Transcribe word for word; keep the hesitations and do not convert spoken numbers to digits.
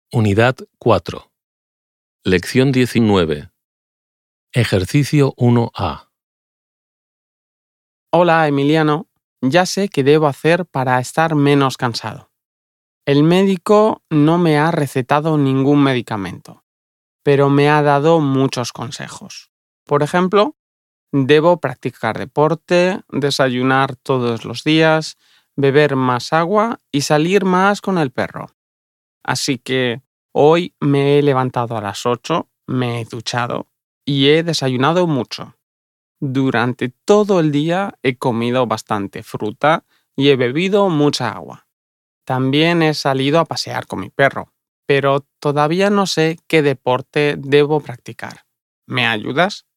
Unidad cuatro. Lección diecinueve. Ejercicio uno A. Hola, Emiliano. Ya sé qué debo hacer para estar menos cansado. El médico no me ha recetado ningún medicamento, pero me ha dado muchos consejos. Por ejemplo, debo practicar deporte, desayunar todos los días, beber más agua y salir más con el perro. Así que hoy me he levantado a las ocho, me he duchado y he desayunado mucho. Durante todo el día he comido bastante fruta y he bebido mucha agua. También he salido a pasear con mi perro, pero todavía no sé qué deporte debo practicar. ¿Me ayudas?